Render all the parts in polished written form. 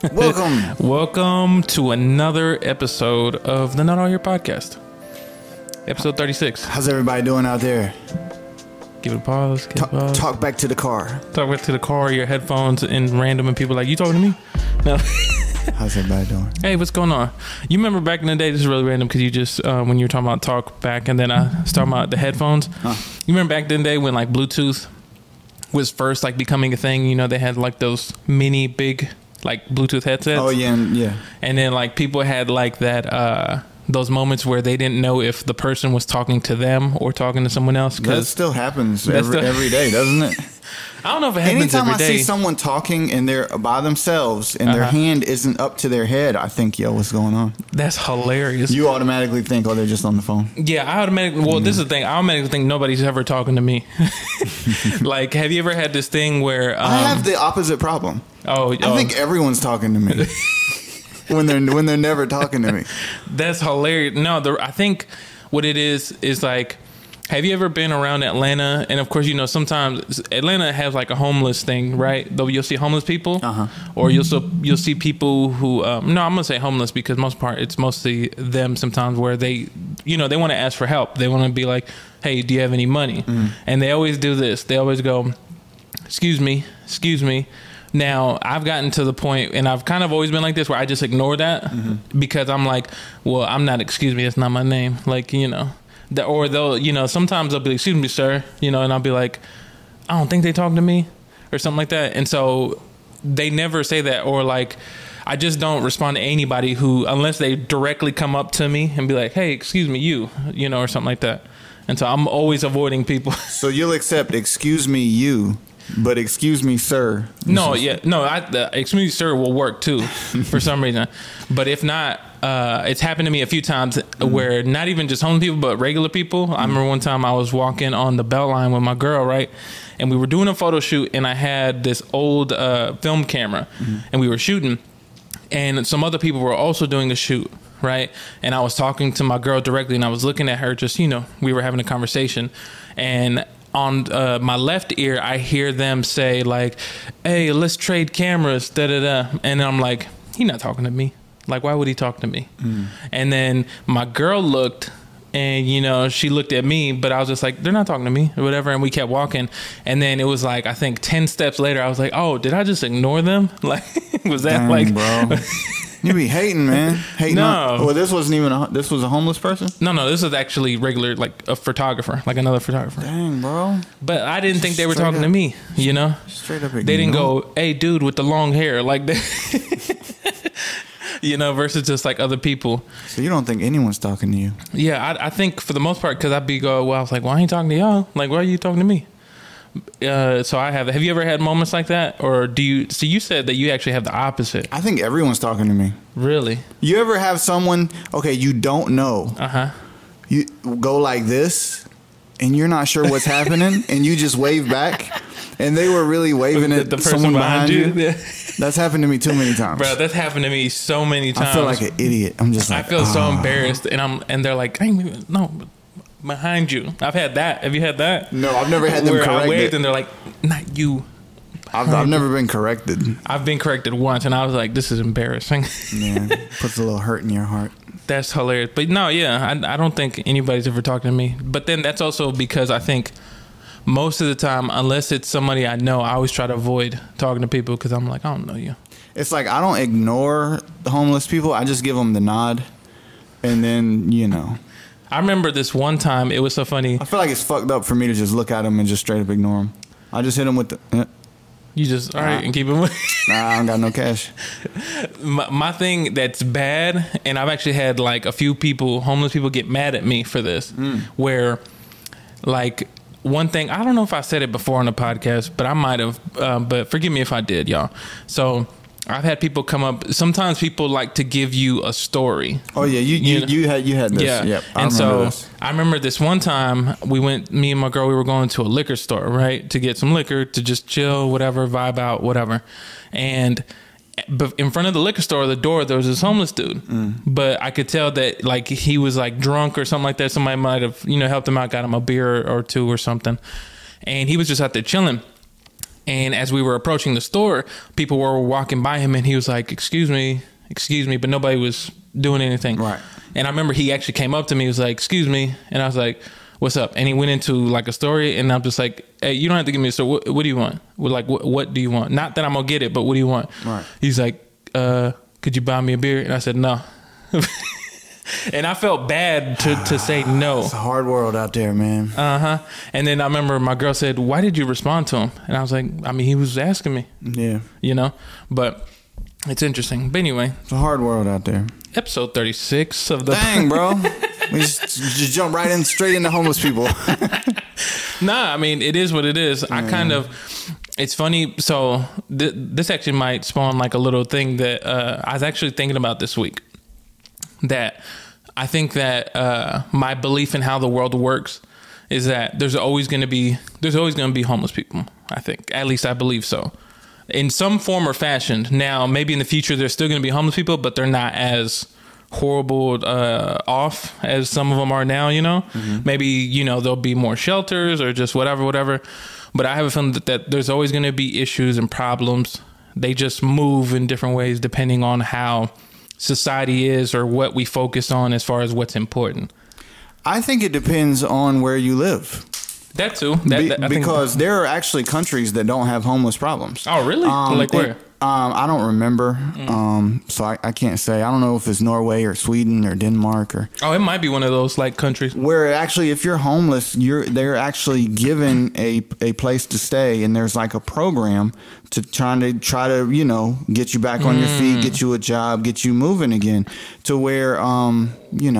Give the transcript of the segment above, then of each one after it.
Welcome to another episode of the Not All Here podcast. Episode 36. How's everybody doing out there? Give it a pause. Talk back to the car. Talk back to the car, your headphones, and random, and people like, you talking to me? No. How's everybody doing? Hey, what's going on? You remember back in the day, this is really random because you just, when you were talking about talk back, and then I was talking about the headphones. You remember back in the day when like Bluetooth was first like becoming a thing? You know, they had like those mini big like Bluetooth headsets. Oh, yeah. And then like people had like that, those moments where they didn't know if the person was talking to them or talking to someone else. That still happens every day, doesn't it? I don't know if it happens Anytime every day. I see someone talking and they're by themselves and their hand isn't up to their head, I think, yo, what's going on? That's hilarious. You automatically think, oh, they're just on the phone. Yeah, I automatically. Well, this is the thing. I automatically think nobody's ever talking to me. Like, have you ever had this thing where I have the opposite problem. I think everyone's talking to me when they're never talking to me. That's hilarious. No, I think what it is like. Have you ever been around Atlanta? And of course, you know, sometimes Atlanta has like a homeless thing, right? Though you'll see homeless people, or you'll see people who. No, I'm gonna say homeless because most part it's mostly them. Sometimes where they, you know, they want to ask for help. They want to be like, "Hey, do you have any money?" And they always do this. They always go, "Excuse me." Now, I've gotten to the point, and I've kind of always been like this, where I just ignore that because I'm like, well, I'm not. Excuse me, that's not my name. Like, you know. Or they'll, you know, sometimes they'll be like, excuse me, sir, you know, and I'll be like, I don't think they talk to me or something like that. And so they never say that, or like, I just don't respond to anybody who, unless they directly come up to me and be like, hey, excuse me, you know, or something like that. And so I'm always avoiding people. So you'll accept, excuse me, you, but excuse me, sir. Excuse me, sir will work too for some reason. But if not, it's happened to me a few times where not even just homeless people, but regular people. I remember one time I was walking on the Beltline with my girl, right? And we were doing a photo shoot, and I had this old film camera, and we were shooting. And some other people were also doing a shoot, right? And I was talking to my girl directly, and I was looking at her just, you know, we were having a conversation. And on my left ear, I hear them say like, hey, let's trade cameras, da-da-da. And I'm like, he's not talking to me. Like, why would he talk to me? And then my girl looked, and, you know, she looked at me, but I was just like, they're not talking to me or whatever. And we kept walking. And then it was like, I think 10 steps later, I was like, oh, did I just ignore them? Like, was that bro? You be hating, man. No. Well, this wasn't even this was a homeless person? No, this was actually regular, like a photographer, like another photographer. Dang, bro. But I didn't think they were talking to me, you know? Straight up. They didn't go, hey, dude with the long hair, like that. You know, versus just like other people. So you don't think anyone's talking to you? Yeah, I think for the most part, because I was like, why ain't talking to y'all? Like, why are you talking to me? So I have you ever had moments like that? Or do you, so you said that you actually have the opposite. I think everyone's talking to me. Really? You ever have someone, okay, you don't know. You go like this, and you're not sure what's happening, and you just wave back, and they were really waving at the person someone behind you. Yeah. That's happened to me too many times. Bro, that's happened to me so many times. I feel like an idiot. I'm just like, I feel so embarrassed, and they're like, no, behind you. I've had that. Have you had that? No, I've never had them corrected. I waved and they're like, not you. I've never been corrected. I've been corrected once, and I was like, this is embarrassing. Yeah, puts a little hurt in your heart. That's hilarious. But no, yeah, I don't think anybody's ever talking to me. But then that's also because I think most of the time, unless it's somebody I know, I always try to avoid talking to people because I'm like, I don't know you. It's like I don't ignore the homeless people. I just give them the nod, and then, you know. I remember this one time. It was so funny. I feel like it's fucked up for me to just look at them and just straight up ignore them. I just hit them with the... You just, all right, and keep it moving. Nah, I don't got no cash. My thing that's bad, and I've actually had like a few people, homeless people, get mad at me for this, where like... One thing, I don't know if I said it before on the podcast, but I might have, but forgive me if I did, y'all. So I've had people come up. Sometimes people like to give you a story. Oh yeah, you had this. Yeah, yep, I remember this one time me and my girl, we were going to a liquor store, right, to get some liquor, to just chill, whatever, vibe out, whatever, and in front of the liquor store, the door, there was this homeless dude, but I could tell that like he was like drunk or something like that. Somebody might have, you know, helped him out, got him a beer or two or something, and he was just out there chilling. And as we were approaching the store, people were walking by him and he was like, excuse me, but nobody was doing anything. Right. And I remember he actually came up to me, he was like, excuse me. And I was like, what's up? And he went into like a story and I'm just like, hey, you don't have to give me a story. What do you want? What do you want? Not that I'm going to get it, but what do you want? Right. He's like, could you buy me a beer? And I said, no. And I felt bad to say no. It's a hard world out there, man. And then I remember my girl said, why did you respond to him? And I was like, I mean, he was asking me. Yeah. You know? But it's interesting. But anyway. It's a hard world out there. Episode 36 of the... Dang, bro. We just jump right in, straight into homeless people. Nah, I mean, it is what it is. I kind of... It's funny. So this actually might spawn like a little thing that I was actually thinking about this week. That I think that my belief in how the world works is that there's always going to be homeless people. I think, at least I believe so, in some form or fashion. Now, maybe in the future there's still going to be homeless people, but they're not as horrible off as some of them are now. You know, maybe there'll be more shelters or just whatever. But I have a feeling that there's always going to be issues and problems. They just move in different ways depending on how society is or what we focus on as far as what's important. I think it depends on where you live. That too. Because there are actually countries that don't have homeless problems. Oh, really? Like where? I don't remember. So I can't say. I don't know if it's Norway or Sweden or Denmark or. Oh, it might be one of those like countries where actually, if you're homeless, they're actually given a place to stay, and there's like a program to try to get you back on your feet, get you a job, get you moving again, to where I'm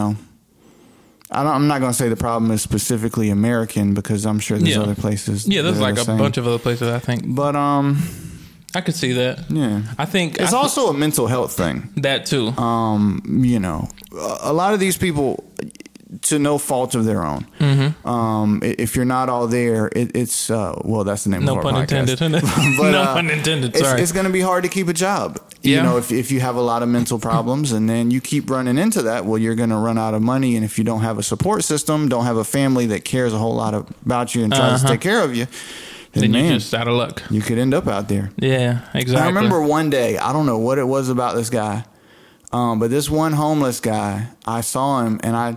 not going to say the problem is specifically American because I'm sure there's other places. Yeah, there's like a bunch of other places, I think. But I could see that. Yeah, I think it's also a mental health thing. That too. A lot of these people, to no fault of their own. If you're not all there, it's that's the name of our podcast. No pun intended. But, no pun intended. Sorry. It's going to be hard to keep a job. Yeah. If you have a lot of mental problems and then you keep running into that, well, you're going to run out of money. And if you don't have a support system, don't have a family that cares a whole lot about you and tries to take care of you, then you're just out of luck. You could end up out there. Yeah, exactly. I remember one day, I don't know what it was about this guy, but this one homeless guy, I saw him and I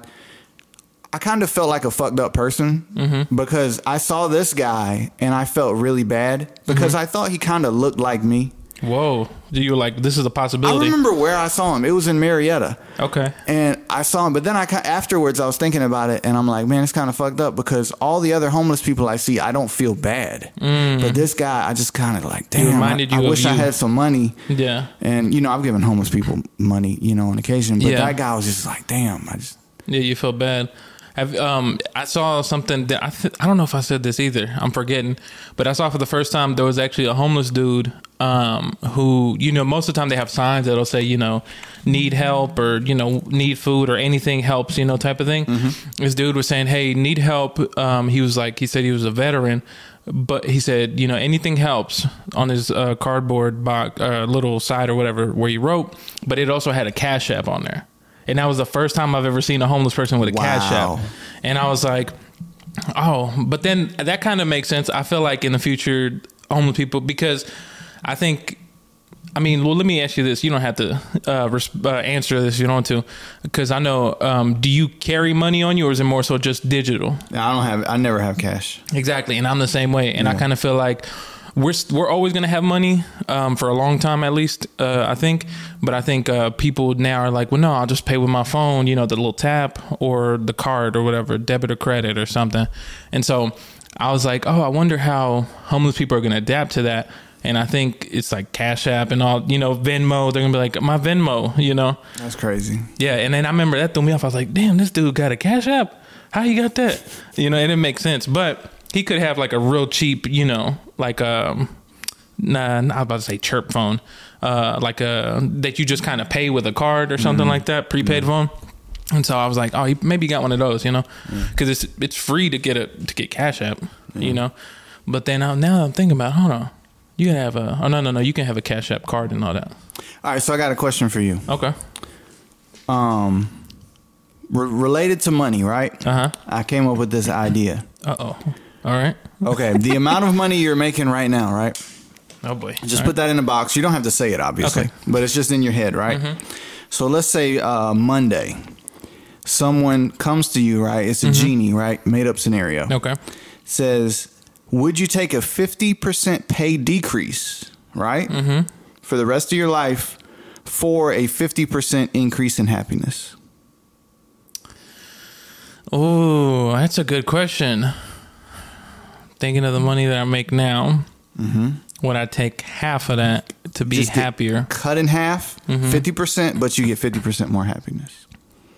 kind of felt like a fucked up person because I saw this guy and I felt really bad because I thought he kind of looked like me. Whoa. You were like, this is a possibility. I remember where I saw him. It was in Marietta. Okay. And I saw him. But then afterwards, I was thinking about it. And I'm like, man, it's kind of fucked up because all the other homeless people I see, I don't feel bad. But this guy, I just kind of like, damn, I wish I had some money. Yeah. And, I've given homeless people money, on occasion. But that guy was just like, damn. Yeah, you feel bad. I saw something that I don't know if I said this either. I'm forgetting, but I saw for the first time there was actually a homeless dude who, most of the time they have signs that'll say, need help or, need food or anything helps, type of thing. This dude was saying, hey, need help. He said he was a veteran, but he said, anything helps on his cardboard box, little side or whatever where he wrote, but it also had a Cash App on there. And that was the first time I've ever seen a homeless person with a Cash App. And I was like, oh, but then that kind of makes sense. I feel like in the future, homeless people, because I think, let me ask you this. You don't have to answer this if you don't want to, because I know, do you carry money on you or is it more so just digital? I never have cash. Exactly. And I'm the same way. And I kind of feel like we're always going to have money for a long time, at least, I think. But I think people now are like, well, no, I'll just pay with my phone, the little tap or the card or whatever, debit or credit or something. And so I was like, oh, I wonder how homeless people are going to adapt to that. And I think it's like Cash App and all, Venmo. They're going to be like, my Venmo, That's crazy. Yeah. And then I remember that threw me off. I was like, damn, this dude got a Cash App. How you got that? And it makes sense. But he could have like a real cheap, like I was about to say chirp phone, like that you just kind of pay with a card or something like that, prepaid phone. And so I was like, oh, he maybe got one of those, because it's free to get Cash App, But then now I'm thinking about, hold on, you can have you can have a Cash App card and all that. All right, so I got a question for you. Okay. Related to money, right? I came up with this idea. Uh-oh. All right. Okay, the amount of money you're making right now, right? Oh boy. Just put that in a box. You don't have to say it, obviously, Okay. but it's just in your head, right? So let's say Monday, someone comes to you, right? It's a genie, right? Made up scenario. Okay. Says, would you take a 50% pay decrease, right? For the rest of your life for a 50% increase in happiness? Oh, that's a good question. Thinking of the money that I make now, would I take half of that to be Just get happier? cut in half, 50%, but you get 50% more happiness.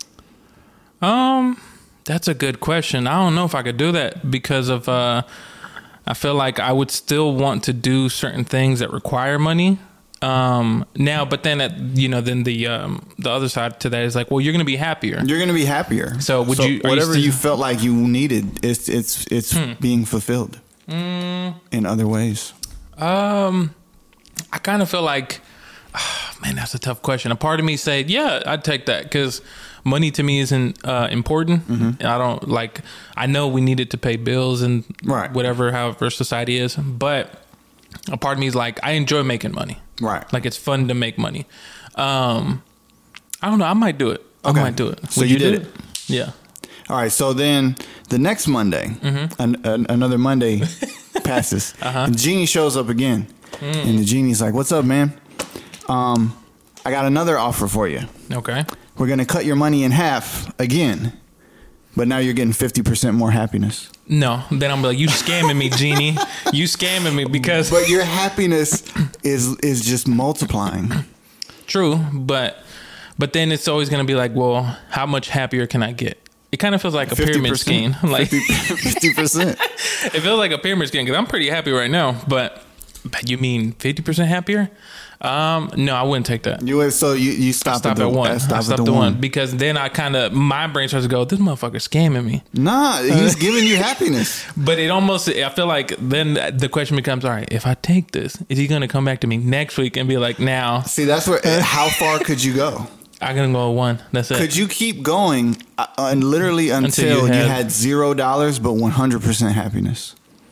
That's a good question. I don't know if I could do that because of I feel like I would still want to do certain things that require money. Now, but then then the other side to that is like, well, you're going to be happier. You're going to be happier. So would you whatever you felt like you needed, it's being fulfilled in other ways. I kind of feel like, man, that's a tough question. A part of me said, yeah, I'd take that because money to me isn't important. I don't like. I know we need it to pay bills and whatever, however society is, but a part of me is like, I enjoy making money. Right. Like it's fun to make money. I don't know. I might do it. Okay. I might do it. So you did it? Yeah. All right. So then the next Monday, another Monday passes. And Genie shows up again. And the Genie's like, what's up, man? I got another offer for you. Okay. We're going to cut your money in half again. But now you're getting 50% more happiness. No, then I'm like, you scamming me, Genie. You scamming me because. But your happiness is just multiplying. True, but then it's always going to be like, well, how much happier can I get? It kind of feels like a pyramid scheme. Like 50%. It feels like a pyramid scheme because I'm pretty happy right now. But you mean 50% happier? No, I wouldn't take that. You stop at one. I stop at the one because then my brain starts to go, this motherfucker's scamming me. Nah, he's giving you happiness. But I feel like then the question becomes, all right, if I take this, is he going to come back to me next week and be like, now? See, that's where. How far could you go? I'm gonna go one. That's it. Could you keep going and literally until you had $0 but 100% happiness?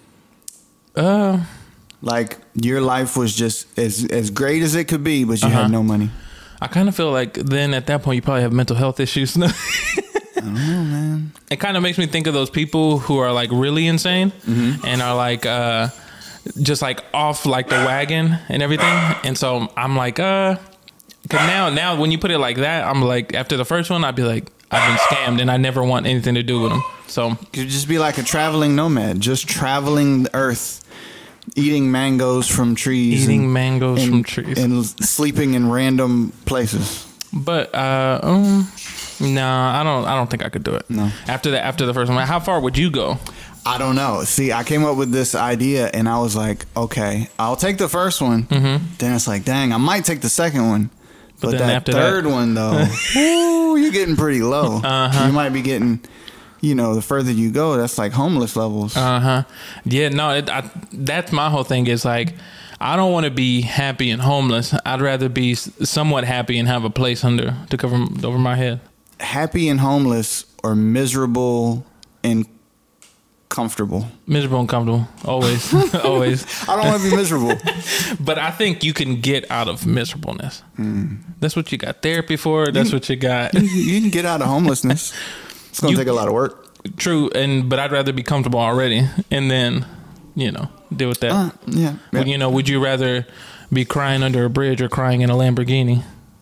Like your life was just as great as it could be, but you had no money. I kind of feel like then at that point you probably have mental health issues. I don't know, man. It kind of makes me think of those people who are like really insane and are like just like off like the wagon and everything. And so I'm like, because now when you put it like that, I'm like, after the first one, I'd be like, I've been scammed and I never want anything to do with them. So you'd just be like a traveling nomad, just traveling the earth. Eating mangoes from trees. And sleeping in random places. But no, I don't think I could do it. No. After the first one, how far would you go? I don't know. See, I came up with this idea and I was like, okay, I'll take the first one. Then it's like, dang, I might take the second one. But that third one though, ooh, you're getting pretty low. You might be getting, the further you go, that's like homeless levels. Yeah, no, that's my whole thing is like, I don't want to be happy and homeless. I'd rather be somewhat happy and have a place to cover over my head. Happy and homeless or miserable and comfortable? Miserable and comfortable. Always. Always. I don't want to be miserable. But I think you can get out of miserableness. That's what you got therapy for. That's what you got. You can get out of homelessness. It's going to take a lot of work. True, but I'd rather be comfortable already and then, deal with that. Yeah. Well, would you rather be crying under a bridge or crying in a Lamborghini?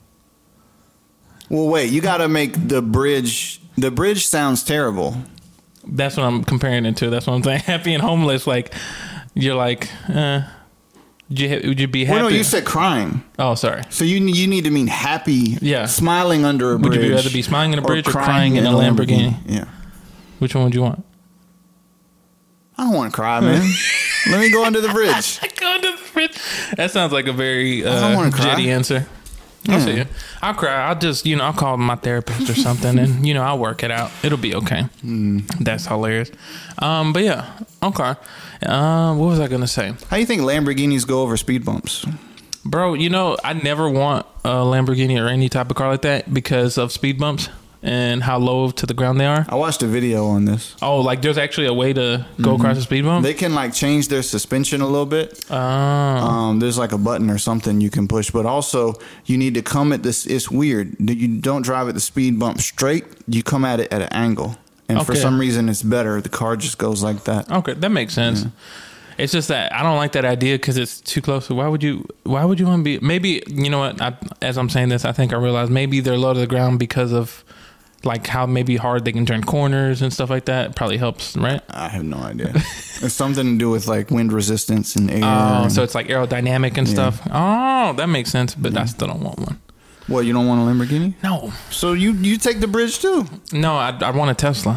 Well, wait, you got to make the bridge. The bridge sounds terrible. That's what I'm comparing it to. That's what I'm saying. Happy and homeless, like, you're like, would you be happy? Well, no, you said crying. Oh, sorry. So you need to mean happy, yeah, smiling under a bridge. Would you rather be smiling in a bridge or crying in a Lamborghini? Yeah. Which one would you want? I don't want to cry, man. Let me go under the bridge. Go under the bridge. That sounds like a very jetty answer. I'll see you. I'll cry. I'll just, I'll call my therapist or something and, I'll work it out. It'll be okay. That's hilarious. But yeah, okay. What was I going to say? How do you think Lamborghinis go over speed bumps? Bro, I never want a Lamborghini or any type of car like that because of speed bumps. and how low to the ground they are? I watched a video on this. Oh, like there's actually a way to go across the speed bump? They can like change their suspension a little bit. Oh. There's like a button or something you can push, but also you need to come at this. It's weird. You don't drive at the speed bump straight. You come at it at an angle. And for some reason, it's better. The car just goes like that. Okay, that makes sense. Yeah. It's just that I don't like that idea because it's too close. Why would you want to be? Maybe, you know what? As I'm saying this, I think I realize maybe they're low to the ground because of like how maybe hard they can turn corners and stuff like that. It probably helps, right? I have no idea. It's something to do with like wind resistance and air. Oh, so it's like aerodynamic and stuff. Oh, that makes sense. But I still don't want one. What, you don't want a Lamborghini? No. So you take the bridge too? No, I want a Tesla.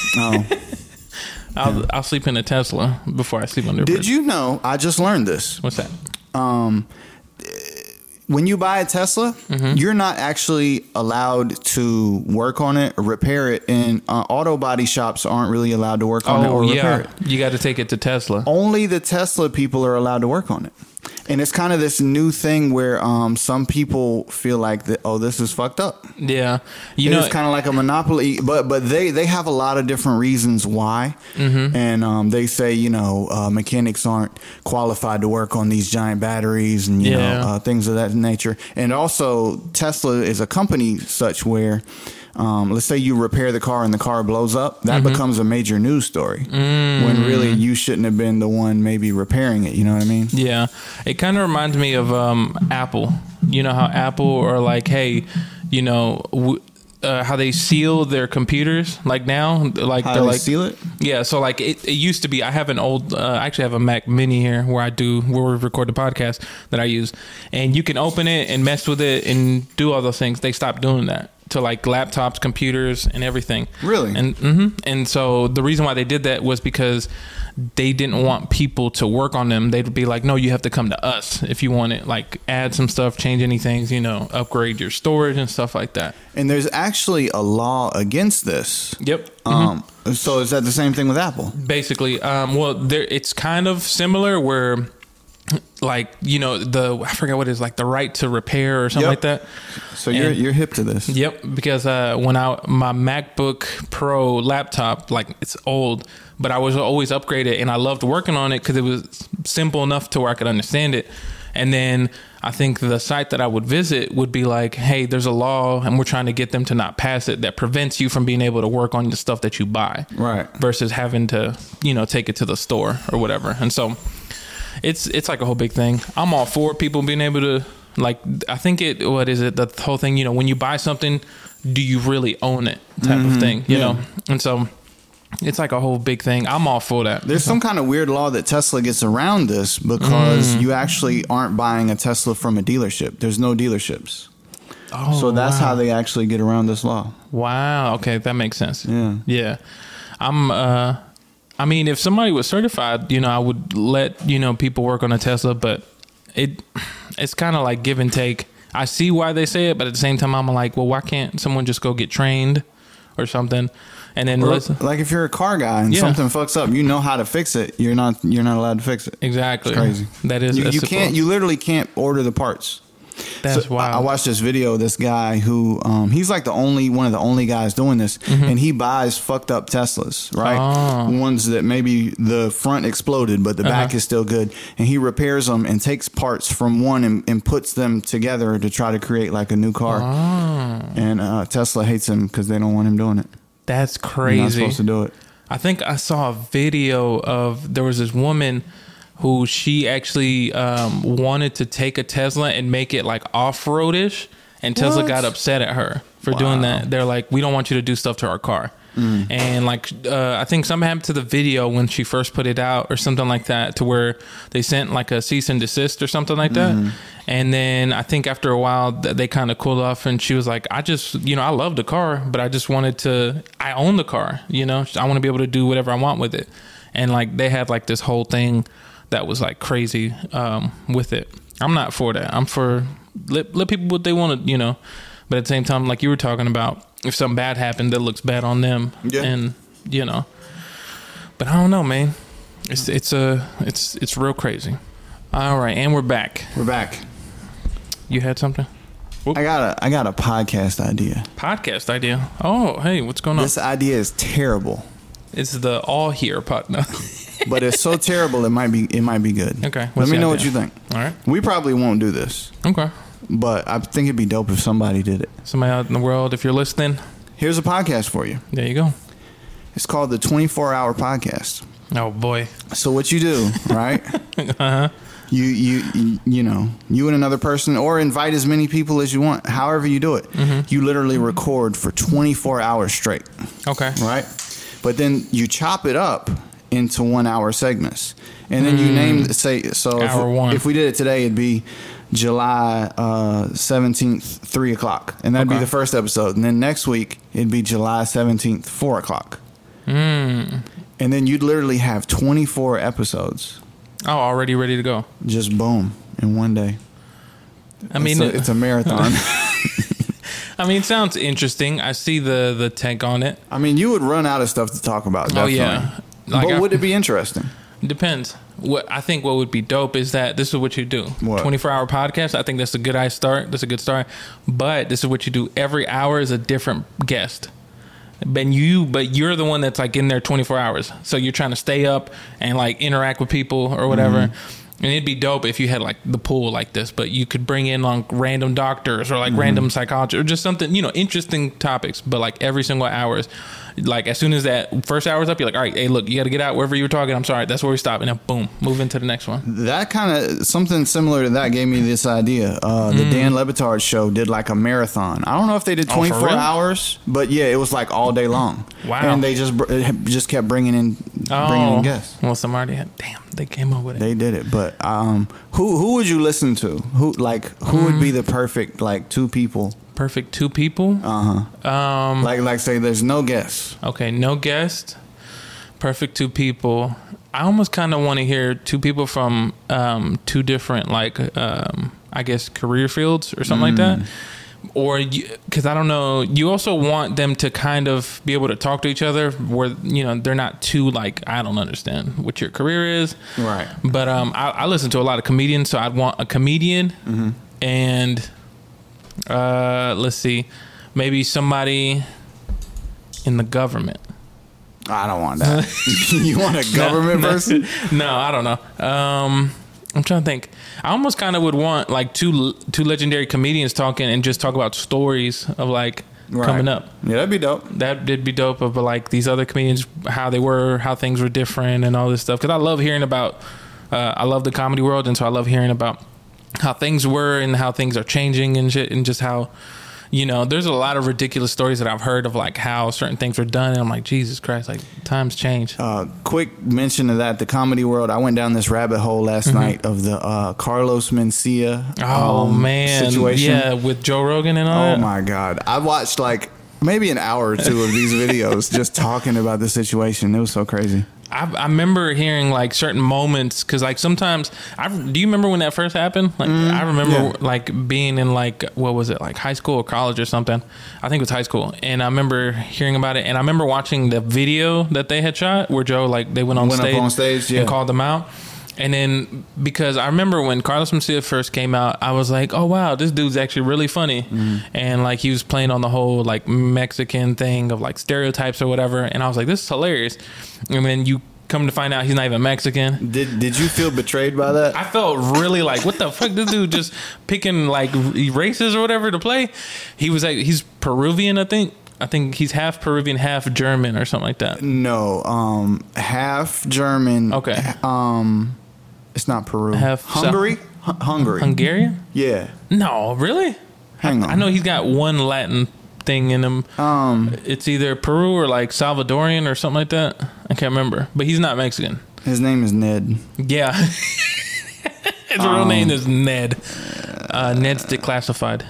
I'll sleep in a Tesla before I sleep under a bridge. Did you know, I just learned this. What's that? When you buy a Tesla, you're not actually allowed to work on it or repair it. And auto body shops aren't really allowed to work on it or repair it. You got to take it to Tesla. Only the Tesla people are allowed to work on it. And it's kind of this new thing where some people feel like that, this is fucked up. Yeah. It's kind of like a monopoly, but they have a lot of different reasons why. And they say, mechanics aren't qualified to work on these giant batteries and, you know, things of that nature. And also Tesla is a company such where let's say you repair the car and the car blows up, that becomes a major news story when really you shouldn't have been the one maybe repairing it. You know what I mean? Yeah. It kind of reminds me of Apple. You know how Apple are like, hey, how they seal their computers like now, like how they're they like seal it. Yeah, so like it used to be. I have an old, I actually have a Mac Mini here where we record the podcast that I use, and you can open it and mess with it and do all those things. They stopped doing that to like laptops, computers, and everything. Really? And so the reason why they did that was because they didn't want people to work on them. They'd be like, no, you have to come to us if you want it. Like add some stuff, change any things, upgrade your storage and stuff like that. And there's actually a law against this. Yep. So is that the same thing with Apple? Basically. It's kind of similar where like, I forgot what it is, like the right to repair or something like that. So you're hip to this. Yep. Because my MacBook Pro laptop, like it's old, but I was always upgraded and I loved working on it because it was simple enough to where I could understand it. And then I think the site that I would visit would be like, hey, there's a law and we're trying to get them to not pass it that prevents you from being able to work on the stuff that you buy. Right. Versus having to, take it to the store or whatever. And so it's like a whole big thing. I'm all for people being able to, like, I think the whole thing, when you buy something, do you really own it type of thing, you know? And so it's like a whole big thing. I'm all for that. There's some kind of weird law that Tesla gets around this because you actually aren't buying a Tesla from a dealership. There's no dealerships. Oh, so that's how they actually get around this law. Wow. Okay. That makes sense. Yeah. Yeah. If somebody was certified, I would let, people work on a Tesla, but it's kind of like give and take. I see why they say it, but at the same time, I'm like, well, why can't someone just go get trained or something? And then like if you're a car guy and something fucks up, you know how to fix it. You're not allowed to fix it. Exactly. It's crazy. That is you literally can't order the parts. That's wild. I watched this video of this guy who he's like one of the only guys doing this, and he buys fucked up Teslas, right? Ones that maybe the front exploded but the back is still good, and he repairs them and takes parts from one and puts them together to try to create like a new car. And Tesla hates him because they don't want him doing it. That's crazy. You're not supposed to do it. I think I saw a video of there was this woman who she actually wanted to take a Tesla and make it like off-roadish, and Tesla got upset at her for doing that. They're like, we don't want you to do stuff to our car. And like I think something happened to the video when she first put it out or something like that, to where they sent like a cease and desist or something like that. And then I think after a while they kind of cooled off, and she was like, I just, I love the car, but I just I own the car, I want to be able to do whatever I want with it. And like they had like this whole thing that was like crazy with it. I'm not for that. I'm for let people what they want to, but at the same time, like you were talking about, if something bad happened, that looks bad on them. And but I don't know, man. It's real crazy. All right, and we're back. We're back. You had something? I got a podcast idea. Podcast idea. Oh, hey, what's going on? This idea is terrible. It's the all here pod. No. But it's so terrible it might be good. Okay. Let me know what you think. All right. We probably won't do this. Okay. But I think it'd be dope if somebody did it. Somebody out in the world, if you're listening. Here's a podcast for you. There you go. It's called the 24-Hour Podcast. Oh boy. So what you do, right? Uh-huh. You know, you and another person, or invite as many people as you want. However you do it. Mm-hmm. You literally record for 24 hours straight. Okay. Right? But then you chop it up into 1 hour segments. And then you name, if we did it today, it'd be July 17th, 3 o'clock. And that'd be the first episode. And then next week, it'd be July 17th, 4 o'clock. And then you'd literally have 24 episodes. Oh, already ready to go. Just boom, in one day. I mean, it's a marathon. I mean, it sounds interesting. I see the take on it. I mean, you would run out of stuff to talk about. Definitely. Oh, yeah. Like but would it be interesting? Depends. What I think what would be dope is that this is what you do. 24-hour podcast. I think that's a good start. That's a good start. But this is what you do. Every hour is a different guest. But you're the one that's like in there 24 hours. So you're trying to stay up and like interact with people or whatever. Mm-hmm. And it'd be dope if you had like the pool like this, but you could bring in like random doctors or like random psychologists or just something, interesting topics. But like every single hours, like as soon as that first hour's up, you're like, all right, hey, look, you got to get out wherever you were talking. I'm sorry, that's where we stop. And then boom, move into the next one. That kind of something similar to that gave me this idea. The Dan Le Batard show did like a marathon. I don't know if they did 24 hours, but yeah, it was like all day long. Wow. And they just kept bringing in guests. Well, somebody they came up with it. They did it, but who would you listen to? Who would be the perfect like two people? Perfect two people? Like say there's no guests. Okay, no guest. Perfect two people. I almost kind of want to hear two people from two different I guess career fields or something like that. Or because I don't know, you also want them to kind of be able to talk to each other where they're not too like, I don't understand what your career is, right? But I listen to a lot of comedians, so I'd want a comedian and let's see, maybe somebody in the government. I don't want that. You want a government person? No, I don't know. I'm trying to think. I almost kind of would want like two legendary comedians talking and just talk about stories of like coming up. Yeah, that'd be dope. That did be dope. But like these other comedians, how they were, how things were different, and all this stuff. Because I love hearing about. I love the comedy world, and so I love hearing about how things were and how things are changing and shit, and just how. There's a lot of ridiculous stories that I've heard of like how certain things were done. And I'm like, Jesus Christ, like times change. Quick mention of that, the comedy world. I went down this rabbit hole last night of the Carlos Mencia situation. Yeah, with Joe Rogan and all that. Oh my God. I watched like maybe an hour or two of these videos just talking about the situation. It was so crazy. I remember hearing like certain moments because like sometimes do you remember when that first happened? Like I remember like being in like what was it, like high school or college or something? I think it was high school, and I remember hearing about it, and I remember watching the video that they had shot where Joe they went on stage and called them out. And then because I remember when Carlos Mencia first came out, I was like, oh wow, this dude's actually really funny. And like he was playing on the whole like Mexican thing of like stereotypes or whatever, and I was like, this is hilarious. And then you come to find out he's not even Mexican. Did you feel betrayed by that? I felt really like, what the fuck, this dude just picking like races or whatever to play. He was like, he's Peruvian, I think he's half Peruvian, half German or something like that. No, half German. Okay. It's not Peru. Half Hungary? Hungary. Hungarian? Yeah. No, really? Hang on. I know he's got one Latin thing in him. It's either Peru or like Salvadorian or something like that. I can't remember. But he's not Mexican. His name is Ned. Yeah. His real name is Ned. Ned's declassified.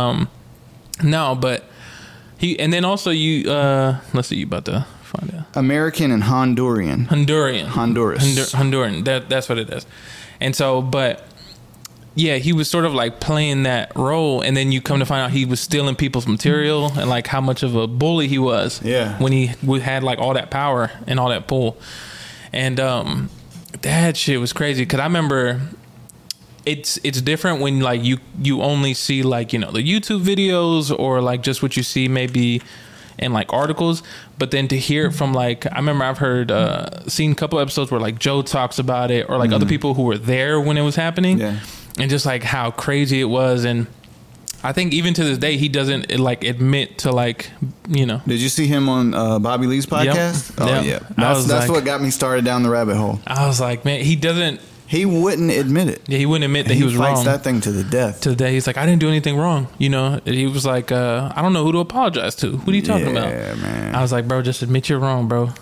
No, but he, and then also you, let's see, you about to find out. American and Honduran. Honduran. That's what it is. And so, but yeah, he was sort of like playing that role, and then you come to find out he was stealing people's material and like how much of a bully he was. Yeah. When he had like all that power and all that pull. And that shit was crazy because I remember it's different when like you only see like, you know, the YouTube videos or like just what you see maybe in like articles, but then to hear it from like, I remember I've heard seen a couple episodes where like Joe talks about it or like other people who were there when it was happening, and just like how crazy it was. And I think even to this day he doesn't like admit to like, you know. Did you see him on Bobby Lee's podcast? Yep. Oh yeah, that's like, what got me started down the rabbit hole. I was like, man, he wouldn't admit it. Yeah, he wouldn't admit that he was wrong. He fights that thing to the death. To the day, he's like, I didn't do anything wrong. You know, he was like, I don't know who to apologize to. What are you talking about? Yeah, man. I was like, bro, just admit you're wrong, bro.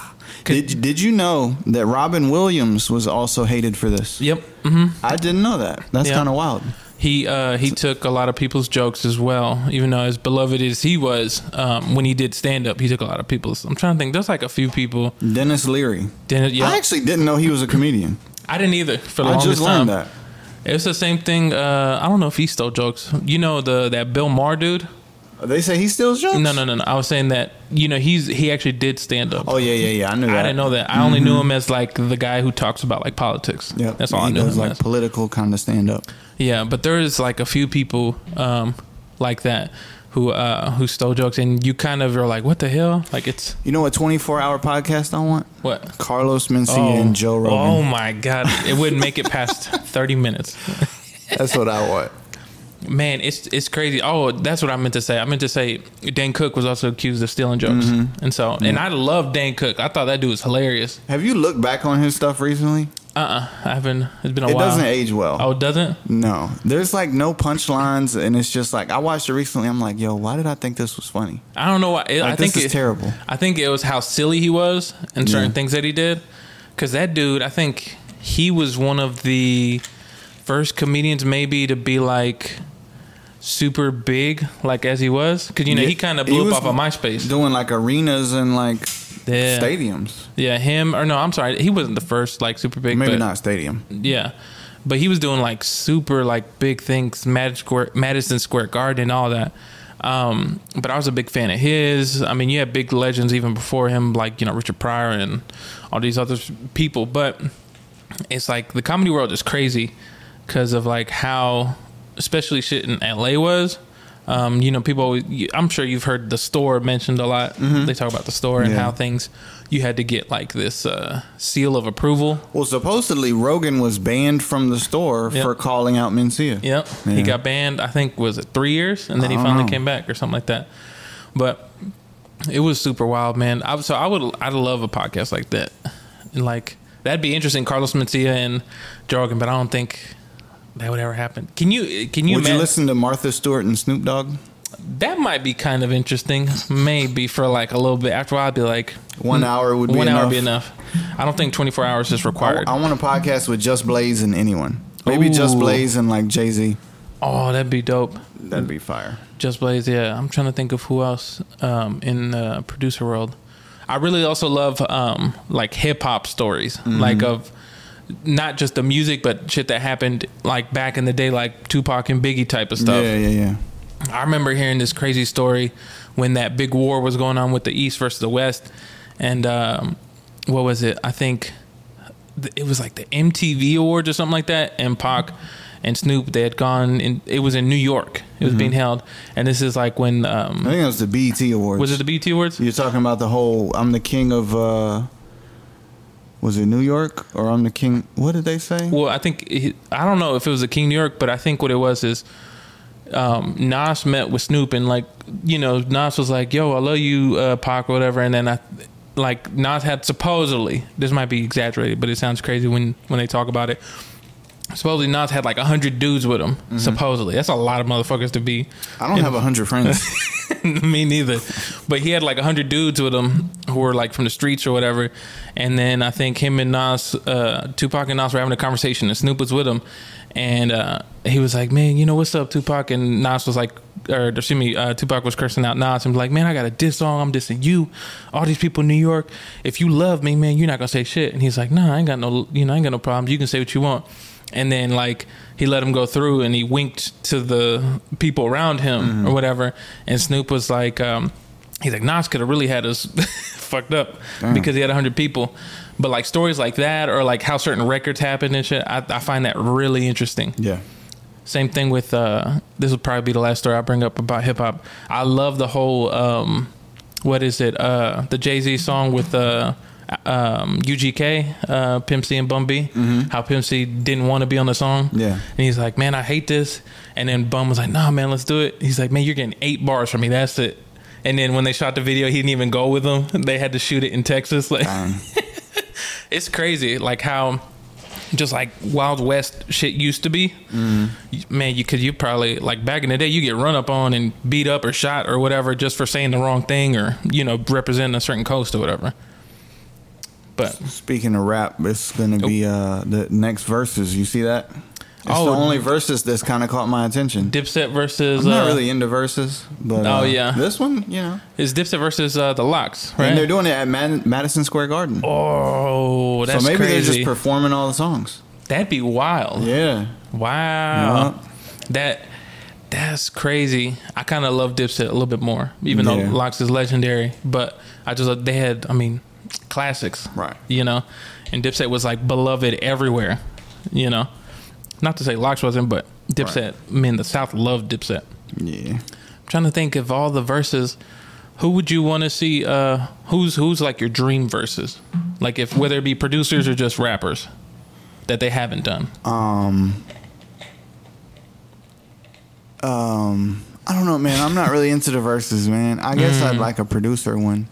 Did you know that Robin Williams was also hated for this? Yep. Mm-hmm. I didn't know that. That's kind of wild. He took a lot of people's jokes as well, even though as beloved as he was when he did stand up, he took a lot of people's. I'm trying to think. There's like a few people. Dennis Leary. I actually didn't know he was a comedian. I didn't either for the longest time. I just learned that. It's the same thing. I don't know if he stole jokes. You know that Bill Maher dude. They say he steals jokes? No. I was saying that, you know, he actually did stand up. Oh yeah. I knew that. I didn't know that. I only knew him as like the guy who talks about like politics. Yeah, that's all I knew. He does like political kind of stand up. Yeah, but there is like a few people like that who stole jokes, and you kind of are like, what the hell? Like it's. You know what 24-hour podcast I want? What? Carlos Mencia and Joe Rogan. Oh my God, it wouldn't make it past 30 minutes. That's what I want. Man, it's crazy. Oh, that's what I meant to say. I meant to say Dane Cook was also accused of stealing jokes, and so and I love Dane Cook. I thought that dude was hilarious. Have you looked back on his stuff recently? I haven't. It's been a while. It doesn't age well. Oh, it doesn't? No. There's like no punchlines, and it's just like I watched it recently. I'm like, yo, why did I think this was funny? I don't know why. I think it's terrible. I think it was how silly he was and certain things that he did. Because that dude, I think he was one of the first comedians maybe to be like super big, like as he was. Because, you know, he kind of blew up off of MySpace. Doing like arenas and like stadiums. Yeah, him, or no, I'm sorry. He wasn't the first like super big. Maybe not stadium. Yeah. But he was doing like super like big things, Madison Square Garden and all that. But I was a big fan of his. I mean, you had big legends even before him, like, you know, Richard Pryor and all these other people. But it's like the comedy world is crazy because of like how, especially shit in LA was. You know, people always, I'm sure you've heard the Store mentioned a lot. They talk about the Store and how things, you had to get like this seal of approval. Well, supposedly Rogan was banned from the Store for calling out Mencia. Yep. Yeah. He got banned, I think, was it 3 years? And then he finally came back or something like that. But it was super wild, man. I'd love a podcast like that. And like, that'd be interesting, Carlos Mencia and Joe Rogan, but I don't think that would ever happen. Would you listen to Martha Stewart and Snoop Dogg? That might be kind of interesting. Maybe for like a little bit. After a while, I'd be like, 1 hour would be enough. 1 hour would be enough. I don't think 24 hours is required. I want a podcast with Just Blaze and anyone. Maybe Just Blaze and like Jay-Z. Oh, that'd be dope. That'd be fire. Just Blaze, yeah. I'm trying to think of who else in the producer world. I really also love like hip hop stories, like of not just the music, but shit that happened like back in the day, like Tupac and Biggie type of stuff. Yeah. I remember hearing this crazy story when that big war was going on with the East versus the West, and what was it? I think it was like the MTV Awards or something like that, and Pac and Snoop, they had gone in, it was in New York. It was being held. And this is like when I think it was the BET Awards. Was it the BET Awards? You're talking about the whole I'm the king of was it New York or I'm the king? What did they say? Well, I think I don't know if it was the King New York, but I think what it was is Nas met with Snoop, and like, you know, Nas was like, yo, I love you, Pac, or whatever. And then like Nas had supposedly, this might be exaggerated, but it sounds crazy when they talk about it. Supposedly Nas had like 100 dudes with him. Supposedly, that's a lot of motherfuckers to be. I don't have 100 friends. Me neither. But he had like 100 dudes with him who were like from the streets or whatever. And then I think him and Nas, Tupac and Nas were having a conversation, and Snoop was with him, and he was like, "Man, you know what's up, Tupac?" And Nas was like, Tupac was cursing out Nas and like, "Man, I got a diss song. I'm dissing you, all these people in New York. If you love me, man, you're not gonna say shit." And he's like, "Nah, I ain't got no problems. You can say what you want." And then like he let him go through, and he winked to the people around him or whatever. And Snoop was like, he's like, Nas could have really had us fucked up because he had 100 people. But like stories like that, or like how certain records happen and shit, I find that really interesting. Yeah. Same thing with this will probably be the last story I bring up about hip hop. I love the whole what is it? The Jay-Z song with UGK, Pimp C and Bun B. How Pimp C didn't want to be on the song. Yeah. And he's like, man, I hate this. And then Bum was like, nah, man, let's do it. He's like, man, you're getting 8 bars from me. That's it. And then when they shot the video, he didn't even go with them. They had to shoot it in Texas. Like, it's crazy, like how just like Wild West shit used to be. Man, you probably, like back in the day, you get run up on and beat up or shot or whatever just for saying the wrong thing or, you know, representing a certain coast or whatever. But speaking of rap, it's going to be the next verses. You see that? It's the only verses that's kind of caught my attention. Dipset versus... I'm not really into verses, but this one, you know. It's Dipset versus The Lox, right? And they're doing it at Madison Square Garden. Oh, that's crazy. So maybe they're just performing all the songs. That'd be wild. Yeah. Wow. Yeah. That's crazy. I kind of love Dipset a little bit more, even though Lox is legendary. But they had, classics. Right. You know? And Dipset was like beloved everywhere, you know? Not to say Lox wasn't, but Dipset, men, the South loved Dipset. Yeah. I'm trying to think of all the verses. Who would you want to see? Who's like your dream verses? Like if whether it be producers or just rappers that they haven't done. I don't know, man. I'm not really into the verses, man. I guess I'd like a producer one.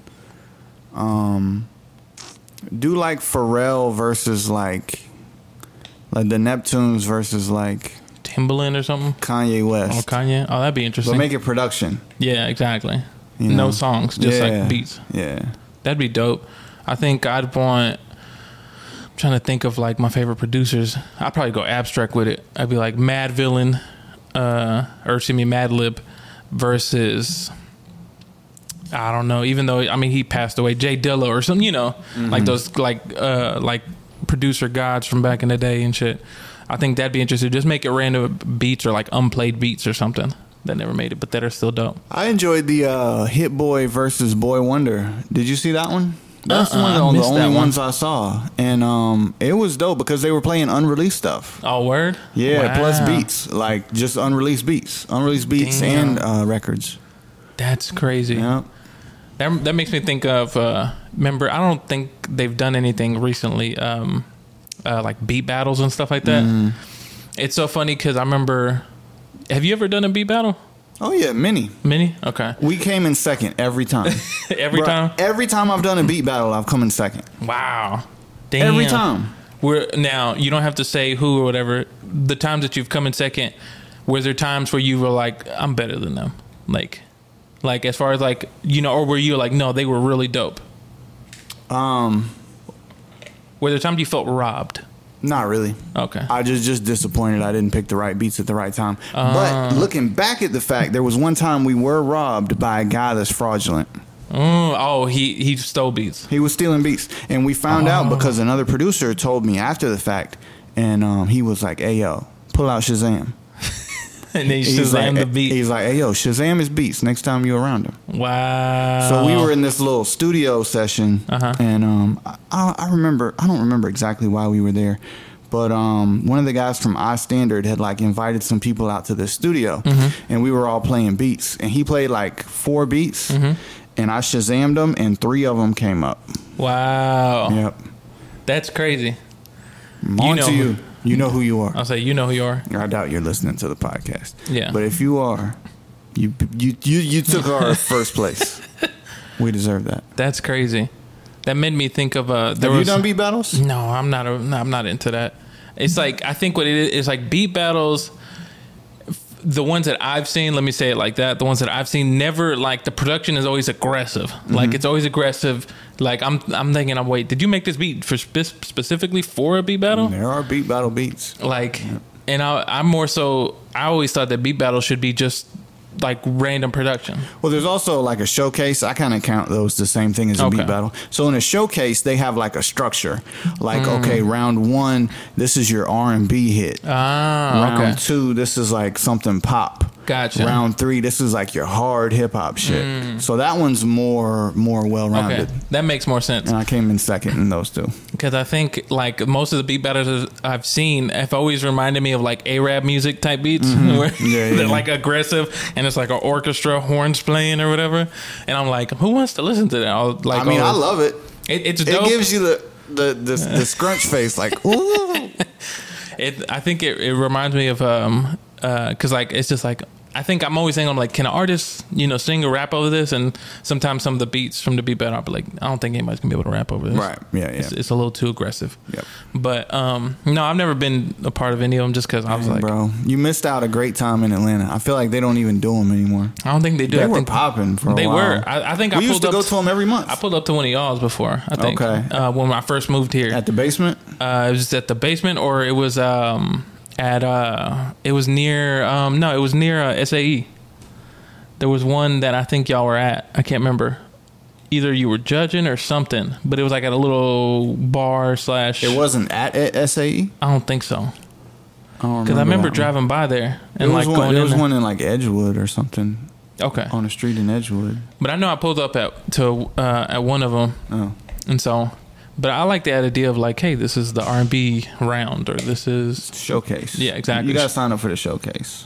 Do like Pharrell versus like the Neptunes versus like Timbaland or something. Kanye West. Oh, Kanye. Oh, that'd be interesting. But make it production. Yeah, exactly. You know? No songs, just like beats. Yeah. That'd be dope. I think I'd want... I'm trying to think of like my favorite producers. I'd probably go abstract with it. I'd be like Mad Villain, Madlib versus... I don't know. Even though, he passed away. Jay Dilla or something, you know. Like those, like producer gods from back in the day and shit. I think that'd be interesting. Just make it random beats or like unplayed beats or something that never made it, but that are still dope. I enjoyed the Hit Boy versus Boy Wonder. Did you see that one? That's one of the only ones I saw. And it was dope because they were playing unreleased stuff. Oh, word? Yeah, wow. Plus beats. Like just unreleased beats. Unreleased beats and records. That's crazy. Yeah. That makes me think of remember, I don't think they've done anything recently like beat battles and stuff like that. It's so funny because I remember, have you ever done a beat battle? Oh yeah, many. Okay. We came in second every time. Every time? Every time I've done a beat battle, I've come in second. Wow. Damn. Every time. Now you don't have to say who or whatever. The times that you've come in second, were there times where you were like, I'm better than them? Like as far as like, you know, or were you like, no, they were really dope? Were there times you felt robbed? Not really. Okay. I just disappointed I didn't pick the right beats at the right time. But looking back at the fact, there was one time we were robbed by a guy that's fraudulent. He stole beats. He was stealing beats. And we found out because another producer told me after the fact. And he was like, hey, yo, pull out Shazam. And then Shazam the beat. He's like, hey, yo, Shazam his beats next time you're around him. Wow. So we were in this little studio session. And I don't remember exactly why we were there. But one of the guys from iStandard had like invited some people out to the studio. And we were all playing beats. And he played like 4 beats. And I Shazammed them and 3 of them came up. Wow. Yep. That's crazy. On to you. You know who you are. I'll say you know who you are. I doubt you're listening to the podcast. Yeah. But if you are, you took our first place. We deserve that. That's crazy. That made me think of Have you done beat battles? No, I'm not into that. It's like, I think what it is like beat battles. The ones that I've seen, let me say it like that. The ones that I've seen, never like the production is always aggressive. Like it's always aggressive. Like I'm thinking, wait, did you make this beat for specifically for a beat battle? There are beat battle beats. Like, and I'm more so. I always thought that beat battle should be just like random production. Well, there's also like a showcase. I kind of count those the same thing as a beat battle. So in a showcase, they have like a structure. Like, okay, round 1, this is your R&B hit. Round 2, this is like something pop. Gotcha. Round 3, this is like your hard hip hop shit. So that one's more well-rounded. Okay. That makes more sense. And I came in second in those two. Because I think like most of the beat battles I've seen have always reminded me of like Arab music type beats. Where they're like aggressive and it's like an orchestra, horns playing or whatever. And I'm like, who wants to listen to that? I love it. It's dope. It gives you the scrunch face, like, ooh. I think it reminds me of because like it's just like I think I'm always thinking, I'm like, can an artist, sing or rap over this? And sometimes some of the beats from the beat battle, I'll be like, I don't think anybody's gonna be able to rap over this. Right. Yeah. It's a little too aggressive. Yep. But no, I've never been a part of any of them just because I was like, bro, you missed out a great time in Atlanta. I feel like they don't even do them anymore. I don't think they do. They were popping for a while. They were. I think we used to go to them every month. I pulled up to one of y'all's before. I think. Okay. When I first moved here. At the basement. It was at the basement, or it was it was near SAE. There was one that I think y'all were at. I can't remember. Either you were judging or something, but it was like at a little bar / It wasn't at SAE? I don't think so. Because I remember driving by there and like going in. There was one in like Edgewood or something. Okay. On a street in Edgewood. But I know I pulled up at one of them. Oh. And so, but I like the idea of like, hey, this is the R&B round, or this is showcase. Yeah, exactly. You gotta sign up for the showcase.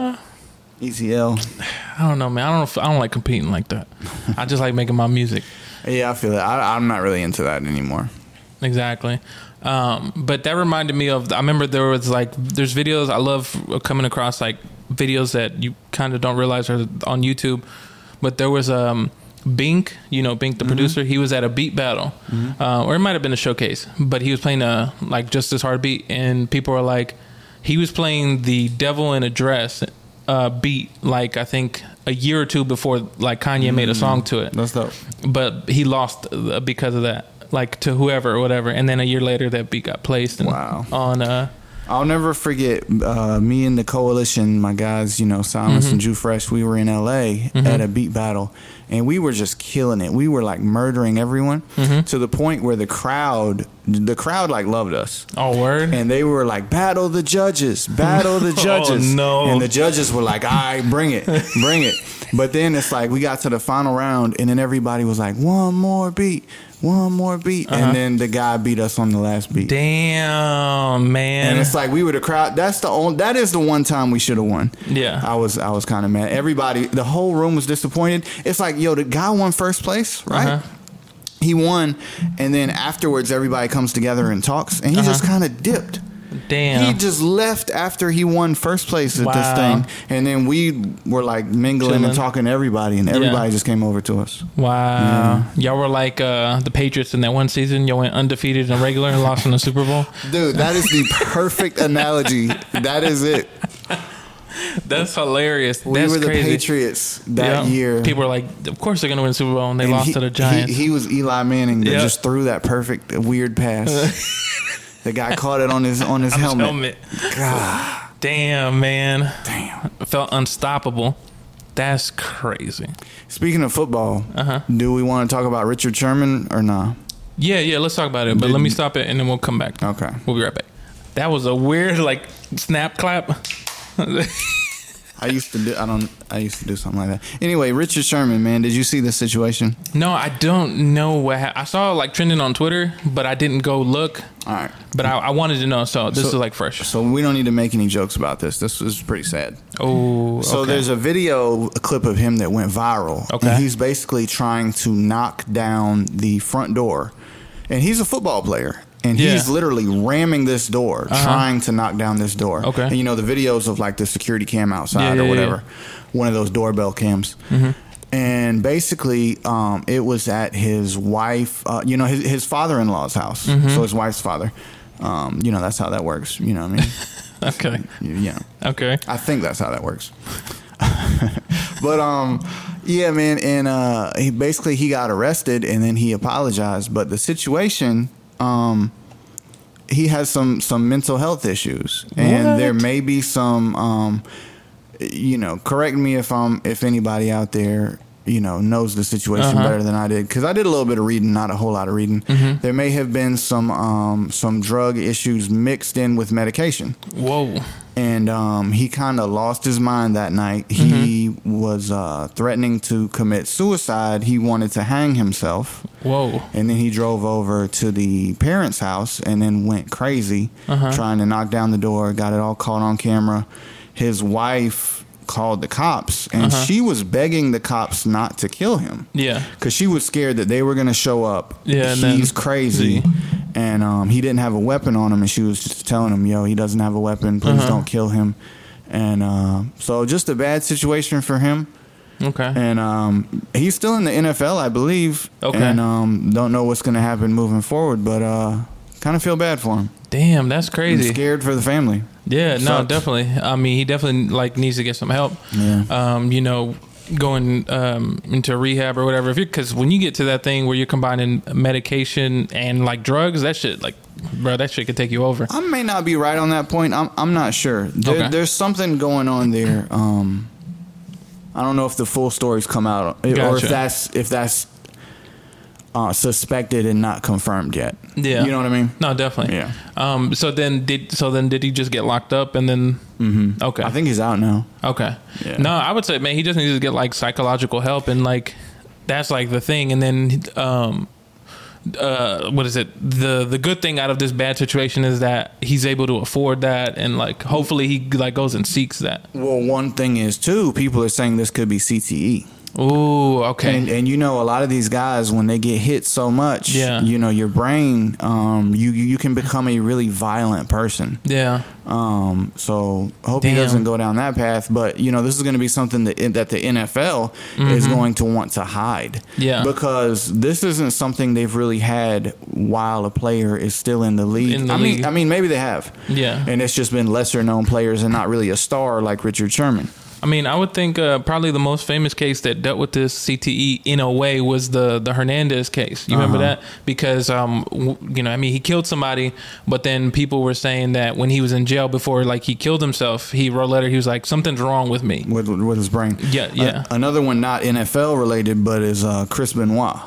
ECL. I don't know, man. I don't like competing like that. I just like making my music. Yeah, I feel that. I'm not really into that anymore. Exactly. But that reminded me of, I remember there's videos, I love coming across like videos that you kind of don't realize are on YouTube. But there was Bink, Bink the producer, he was at a beat battle. Or it might have been a showcase, but he was playing like Just This Hard beat, and people were like, he was playing the Devil in a Dress beat, like I think a year or two before like Kanye made a song to it. That's dope. But he lost because of that, like to whoever or whatever, and then a year later that beat got placed on I'll never forget me and the Coalition, my guys, Silence and Jew Fresh, we were in LA at a beat battle, and we were just killing it. We were like murdering everyone to the point where the crowd like loved us. Oh, word. And they were like, battle the judges. Oh, no. And the judges were like, all right, bring it. But then it's like we got to the final round, and then everybody was like, one more beat. And then the guy beat us on the last beat. Damn, man. And it's like we were the crowd. That is the one time we should have won. Yeah. I was kind of mad. Everybody, the whole room was disappointed. It's like, yo, the guy won first place, right? He won, and then afterwards everybody comes together and talks, and he just kind of dipped. Damn. He just left after he won first place at this thing. And then we were like mingling and talking to everybody, and everybody just came over to us. Wow. Yeah. Y'all were like the Patriots in that one season. Y'all went undefeated and regular and lost in the Super Bowl. Dude, that is the perfect analogy. That is it. That's hilarious. We were the Patriots that year. People were like, of course they're going to win the Super Bowl, and they lost to the Giants. He was Eli Manning that just threw that perfect weird pass. The guy caught it on his helmet. God. Damn, man. Damn. Felt unstoppable. That's crazy. Speaking of football, do we want to talk about Richard Sherman or not? Yeah, let's talk about it. But let me stop it, and then we'll come back. Okay. We'll be right back. That was a weird, snap clap. I used to do something like that. Anyway, Richard Sherman, man, did you see this situation? No, I don't know what I saw trending on Twitter, but I didn't go look. All right. But I wanted to know, so this is fresh. So we don't need to make any jokes about this. This is pretty sad. Oh, So there's a clip of him that went viral. Okay. And he's basically trying to knock down the front door. And he's a football player. And he's literally ramming this door, trying to knock down this door. Okay. And the videos of the security cam outside or whatever, one of those doorbell cams. And basically, it was at his wife, his father-in-law's house. So his wife's father. That's how that works. You know what I mean? Okay. Yeah. Okay. I think that's how that works. But yeah, man. And he got arrested, and then he apologized. But the situation. He has some mental health issues, and there may be some correct me if anybody out there, knows the situation better than I did, because I did a little bit of reading, not a whole lot of reading. There may have been some drug issues mixed in with medication. Whoa. And he kind of lost his mind that night. He was threatening to commit suicide. He wanted to hang himself. Whoa. And then he drove over to the parents' house and then went crazy, trying to knock down the door, got it all caught on camera. His wife called the cops, and she was begging the cops not to kill him. Yeah. Because she was scared that they were going to show up. Yeah. He's crazy. And he didn't have a weapon on him, and she was just telling him, he doesn't have a weapon. Please don't kill him. And so just a bad situation for him. Okay. And he's still in the NFL, I believe. Okay. And don't know what's going to happen moving forward, but kind of feel bad for him. Damn, that's crazy. I'm scared for the family. Yeah, no, definitely. I mean, he definitely needs to get some help. Yeah. Going into rehab or whatever. Because when you get to that thing where you're combining medication and like drugs, that shit, that shit could take you over. I may not be right on that point. I'm not sure. There's something going on there. I don't know if the full story's come out, or if that's suspected and not confirmed yet. Yeah, you know what I mean? No, definitely. Yeah. So then did he just get locked up and then? Okay. I think he's out now. Okay. Yeah. No, I would say, man, he just needs to get like psychological help, and like that's like the thing. And then what is it? The good thing out of this bad situation is that he's able to afford that, and like hopefully he like goes and seeks that. Well, one thing is too, people are saying this could be CTE. Ooh, okay. And a lot of these guys, when they get hit so much, your brain, you can become a really violent person. Yeah. So hope he doesn't go down that path. But this is going to be something that the NFL is going to want to hide. Yeah. Because this isn't something they've really had while a player is still in the league. I mean, maybe they have. Yeah. And it's just been lesser known players and not really a star like Richard Sherman. I mean, I would think probably the most famous case that dealt with this CTE in a way was the Hernandez case. You remember that? Because, he killed somebody, but then people were saying that when he was in jail before, like, he killed himself, he wrote a letter. He was like, something's wrong with me. With his brain. Yeah. Another one not NFL related, but is Chris Benoit.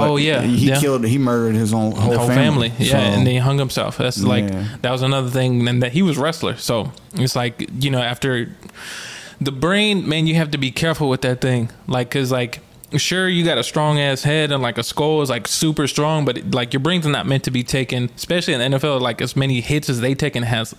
He murdered his whole family. Yeah, and then he hung himself. That's that was another thing. And that he was a wrestler. So it's like, after... The brain, man, you have to be careful with that thing. Like, cause like, sure, you got a strong ass head and like a skull is like super strong, but like your brain's not meant to be taken, especially in the NFL, like as many hits as they take and how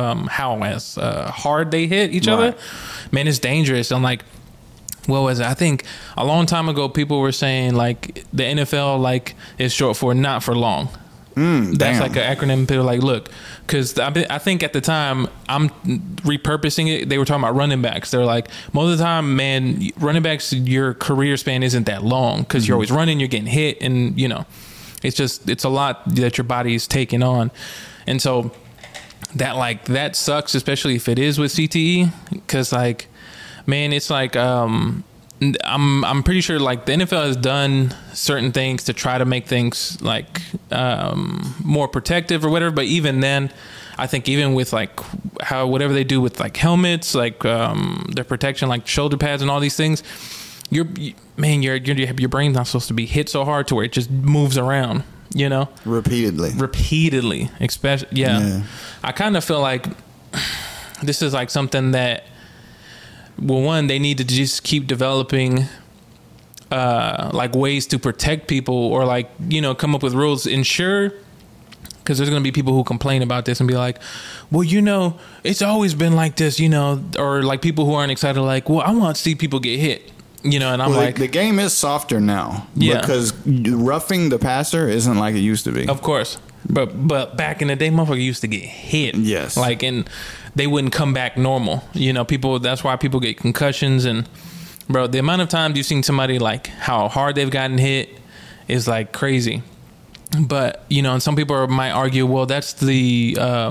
hard they hit each other. Man, it's dangerous. I'm like, what was it? I think a long time ago, people were saying like the NFL like is short for not for long. That's like an acronym. People are like, look, because I think at the time I'm repurposing it. They were talking about running backs. They're like, most of the time, man, running backs, your career span isn't that long because you're always running, you're getting hit, and it's a lot that your body is taking on, and so that sucks, especially if it is with CTE, because like, man, it's like I'm pretty sure like the NFL has done certain things to try to make things like more protective or whatever, but even then I think even with like how whatever they do with like helmets, like their protection, like shoulder pads and all these things, your brain's not supposed to be hit so hard to where it just moves around, repeatedly, especially I kind of feel like this is like something that, well, one, they need to just keep developing like ways to protect people, or like, come up with rules, ensure, because there's going to be people who complain about this and be like, well, it's always been like this, or like people who aren't excited, like, well, I want to see people get hit, and I'm like, the game is softer now, because roughing the passer isn't like it used to be. Of course. But back in the day, motherfucker used to get hit. Yes. Like, and they wouldn't come back normal. People, that's why people get concussions. And, bro, the amount of times you've seen somebody, like, how hard they've gotten hit is, like, crazy. But, and some people might argue, well, that's the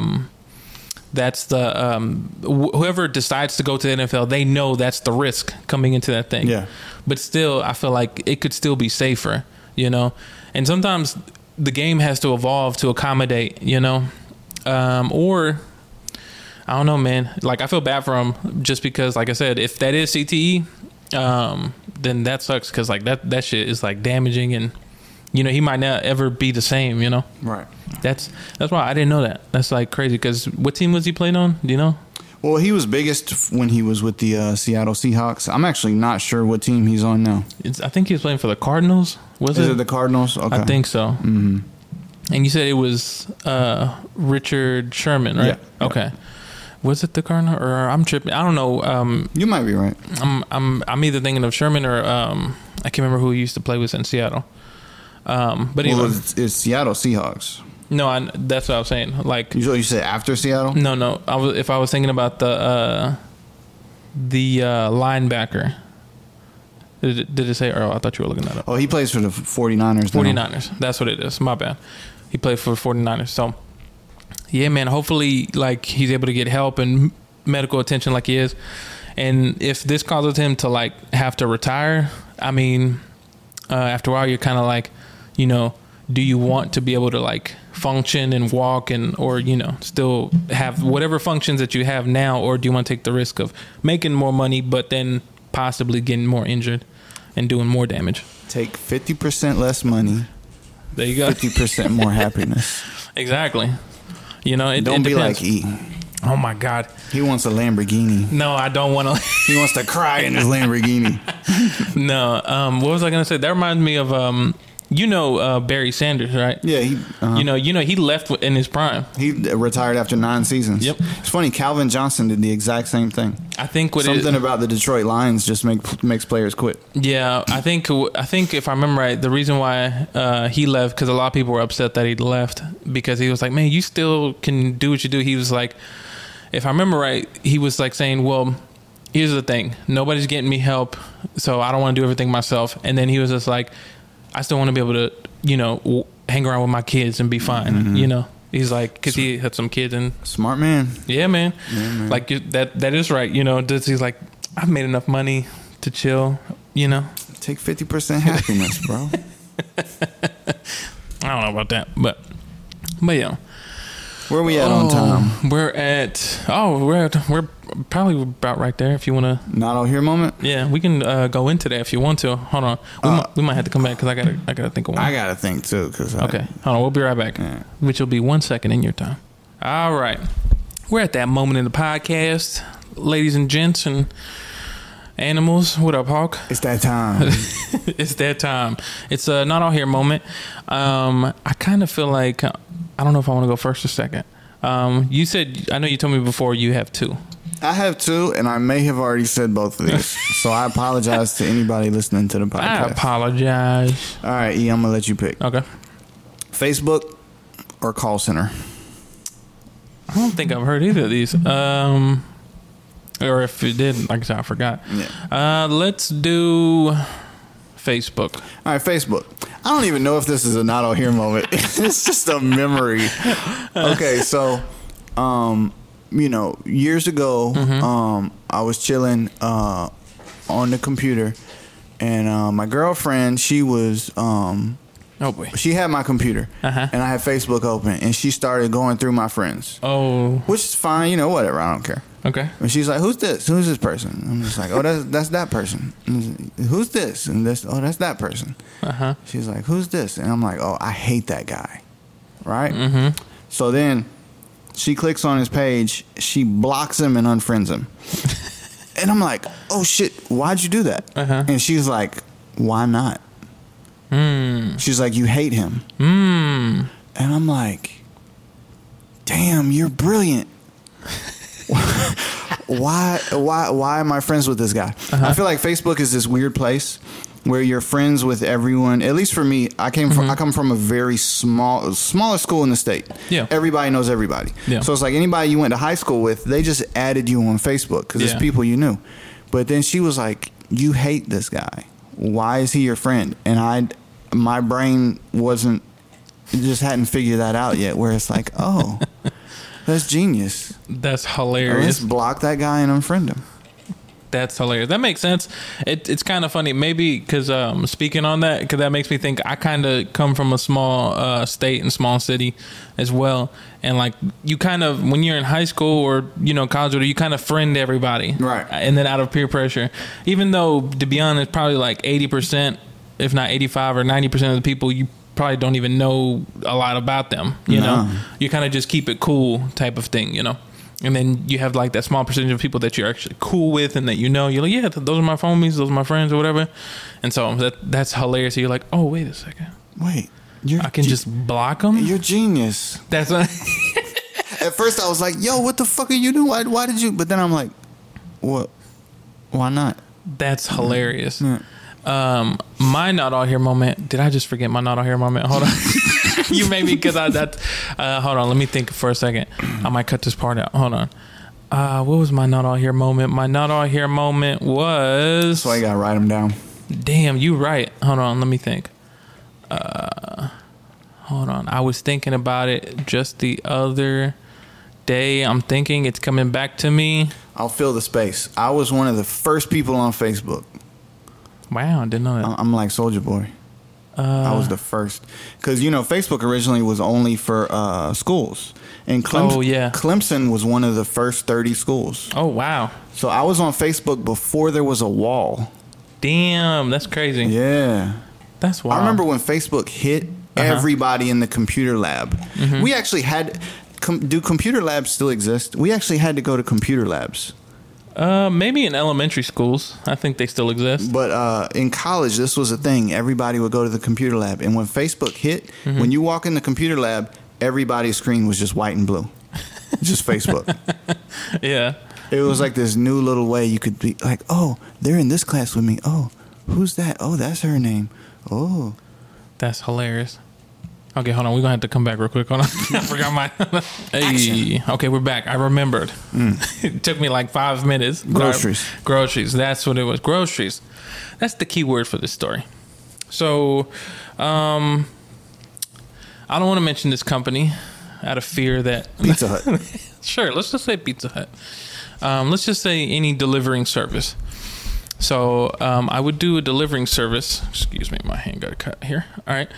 whoever decides to go to the NFL, they know that's the risk coming into that thing. Yeah. But still, I feel like it could still be safer, And sometimes the game has to evolve to accommodate, or I don't know, man. Like, I feel bad for him just because, like I said, if that is CTE, then that sucks because, like, that shit is, like, damaging and, you know, he might not ever be the same, you know? Right. That's why I didn't know that. That's, like, crazy because what team was he playing on? Do you know? Well, he was biggest when he was with the Seattle Seahawks. I'm actually not sure what team he's on now. I think he was playing for the Cardinals. Was Is it the Cardinals? Okay. I think so. Mm-hmm. And you said it was Richard Sherman, right? Yeah. Okay. Was it the Cardinal or I'm tripping? I don't know. You might be right. I'm either thinking of Sherman or I can't remember who he used to play with in Seattle. But anyway, well, it's Seattle Seahawks. No, that's what I was saying. Like you said after Seattle? No. If I was thinking about the linebacker. Did it say Earl? I thought you were looking that up. Oh, he plays for the 49ers now. 49ers. That's what it is. My bad. He played for the 49ers. So, yeah, man, hopefully, like, he's able to get help and medical attention like he is. And if this causes him to, like, have to retire, I mean, after a while, you're kind of like, you know, do you want to be able to, like, function and walk or, you know, still have whatever functions that you have now, or do you want to take the risk of making more money but then possibly getting more injured and doing more damage? Take 50% less money. There you go. 50% more happiness. Exactly. You know, don't be depends. like E. Oh my God. He wants a Lamborghini. No, I don't want to. He wants to cry in his Lamborghini. No. What was I going to say? That reminds me of Barry Sanders, right? Yeah, you know, he left in his prime. He retired after 9 seasons. Yep. It's funny. Calvin Johnson did the exact same thing. I think something about the Detroit Lions just makes players quit. Yeah, I think if I remember right, the reason why he left, because a lot of people were upset that he left, because he was like, man, you still can do what you do. He was like, if I remember right, he was like saying, well, here's the thing, nobody's getting me help, so I don't want to do everything myself. And then he was just like, I still want to be able to, you know, hang around with my kids and be fine. Mm-hmm. You know, he's like, because he had some kids and smart man. Yeah, man. Like that is right. You know, he's like, I've made enough money to chill. You know, take 50% happiness, bro. I don't know about that, but yeah. Where are we at on time? We're probably about right there. If you want to, not all here moment. Yeah, we can go into that if you want to. Hold on, we might have to come back because I gotta think of one. I gotta think too. Okay, hold on. We'll be right back. Yeah. Which will be 1 second in your time. All right, we're at that moment in the podcast, ladies and gents and animals. What up, Hawk? It's that time. It's that time. It's a not all here moment. I kind of feel like. I don't know if I want to go first or second. You said, I know you told me before you have 2. I have 2, and I may have already said both of these. So I apologize to anybody listening to the podcast. I apologize. All right, E, I'm going to let you pick. Okay. Facebook or call center? I don't think I've heard either of these. Or if you did, like I said, I forgot. Yeah. Let's do Facebook. All right, Facebook. I don't even know if this is a not all here moment. It's just a memory. Okay, so, you know, years ago, I was chilling on the computer, and my girlfriend, she was, oh boy, she had my computer, and I had Facebook open, and she started going through my friends. Oh, which is fine, you know, whatever. I don't care. Okay. And she's like, "Who's this? Who's this person?" I'm just like, "Oh, that's that person." Who's this? And this, oh, that's that person. She's like, "Who's this?" And I'm like, "Oh, I hate that guy." Right? Mm-hmm. So then she clicks on his page, she blocks him and unfriends him. And I'm like, "Oh shit, why'd you do that?" And she's like, "Why not?" She's like, "You hate him." And I'm like, "Damn, you're brilliant." Why am I friends with this guy? I feel like Facebook is this weird place where you're friends with everyone. At least for me, I come from a very smallest school in the state. Yeah. Everybody knows everybody. Yeah. So it's like anybody you went to high school with, they just added you on Facebook because it's people you knew. But then she was like, "You hate this guy. Why is he your friend?" And my brain just hadn't figured that out yet, where it's like, oh, that's genius. That's hilarious. Let's block that guy and unfriend him. That's hilarious. That makes sense. It's kind of funny. Maybe because speaking on that, because that makes me think I kind of come from a small state and small city as well. And like you kind of, when you're in high school or, you know, college, you kind of friend everybody. Right. And then out of peer pressure, even though, to be honest, probably like 80%, if not 85 or 90% of the people, you probably don't even know a lot about them. You know, you kind of just keep it cool type of thing, you know. And then you have like that small percentage of people that you're actually cool with and that you know, you're like, yeah, those are my homies, those are my friends or whatever. And so that's hilarious. So you're like, oh, wait a second. Wait. I can just block them? You're genius. That's what At first I was like, yo, what the fuck are you doing? Why did you? But then I'm like, what? Why not? That's hilarious. My not all here moment. Did I just forget my not all here moment? Hold on. You made me because hold on, let me think for a second. I might cut this part out. Hold on. What was my not all here moment? My not all here moment was. So I gotta write them down. Damn, you right. Hold on, let me think. Hold on. I was thinking about it just the other day. I'm thinking it's coming back to me. I'll fill the space. I was one of the first people on Facebook. Wow, I didn't know that. I'm like Soulja Boy. I was the first. Because, you know, Facebook originally was only for schools. And Clemson was one of the first 30 schools. Oh, wow. So I was on Facebook before there was a wall. Damn, that's crazy. Yeah. That's wild. I remember when Facebook hit, everybody in the computer lab. We actually had... do computer labs still exist? We actually had to go to computer labs. Maybe in elementary schools. I think they still exist. But in college, this was a thing. Everybody would go to the computer lab. And when Facebook hit, when you walk in the computer lab, everybody's screen was just white and blue. Just Facebook. Yeah. It was like this new little way you could be like, oh, they're in this class with me. Oh, who's that? Oh, that's her name. Oh. That's hilarious. Okay, hold on. We're going to have to come back real quick. Hold on. I forgot my... Hey. Okay, we're back. I remembered. It took me like 5 minutes. Groceries. Groceries. That's what it was. Groceries. That's the key word for this story. So, I don't want to mention this company out of fear that... Pizza Hut. Sure, let's just say Pizza Hut. Let's just say any delivering service. So, I would do a delivering service. Excuse me, my hand got a cut here. All right.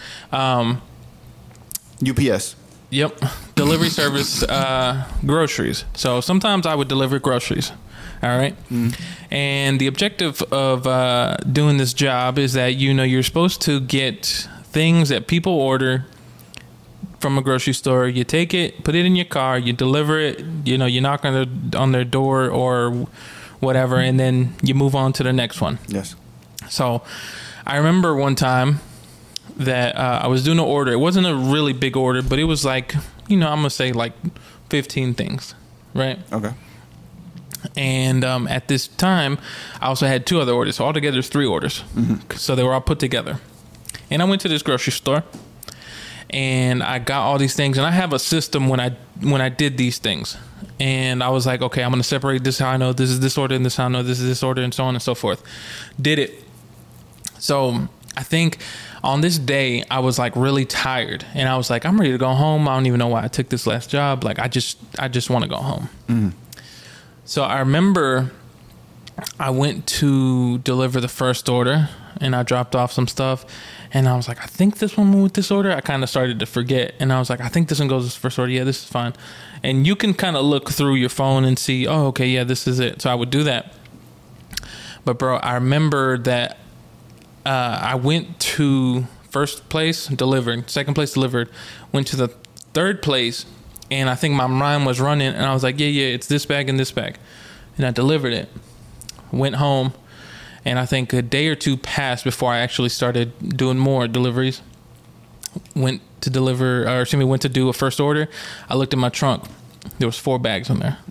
UPS. Yep. Delivery service, groceries. So sometimes I would deliver groceries. All right. And the objective of doing this job is that, you know, you're supposed to get things that people order from a grocery store. You take it, put it in your car, you deliver it, you know, you knock on their door or whatever, and then you move on to the next one. Yes. So I remember one time that I was doing an order. It wasn't a really big order, but it was like, you know, I'm going to say like 15 things, right? Okay. And at this time, I also had 2 other orders. So altogether, there's 3 orders. So they were all put together. And I went to this grocery store, and I got all these things. And I have a system when I did these things. And I was like, okay, I'm going to separate this how I know this is this order, and this how I know this is this order, and so on and so forth. Did it. So I think... on this day, I was like really tired, and I was like, I'm ready to go home. I don't even know why I took this last job. Like, I just want to go home. So I remember I went to deliver the first order, and I dropped off some stuff, and I was like, I think this one went with this order. I kind of started to forget, and I was like, I think this one goes with this first order. Yeah, this is fine. And you can kind of look through your phone and see, oh, okay, yeah, this is it. So I would do that. But bro, I remember that I went to first place, delivered. Second place, delivered. Went to the third place, and I think my mind was running, and I was like, yeah, it's this bag and this bag. And I delivered it. Went home, and I think a day or 2 passed before I actually started doing more deliveries. Went to do a first order. I looked in my trunk. There was 4 bags in there.